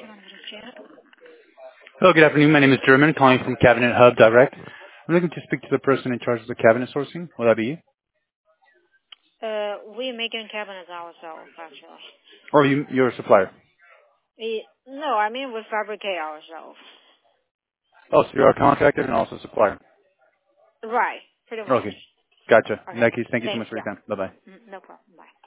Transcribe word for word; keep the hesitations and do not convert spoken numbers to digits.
Hello, good afternoon. My name is German, calling from Cabinet Hub Direct. I'm looking to speak to the person in charge of the cabinet sourcing. Will that be you? Uh, we making cabinets ourselves, actually. Or you, you're a supplier? We, no, I mean we fabricate ourselves. Oh, so you're a contractor and also a supplier. Right, pretty much. Okay, gotcha. In Okay, that case, thank you so thanks, much for your yeah. time. Bye-bye. Mm, no problem, bye.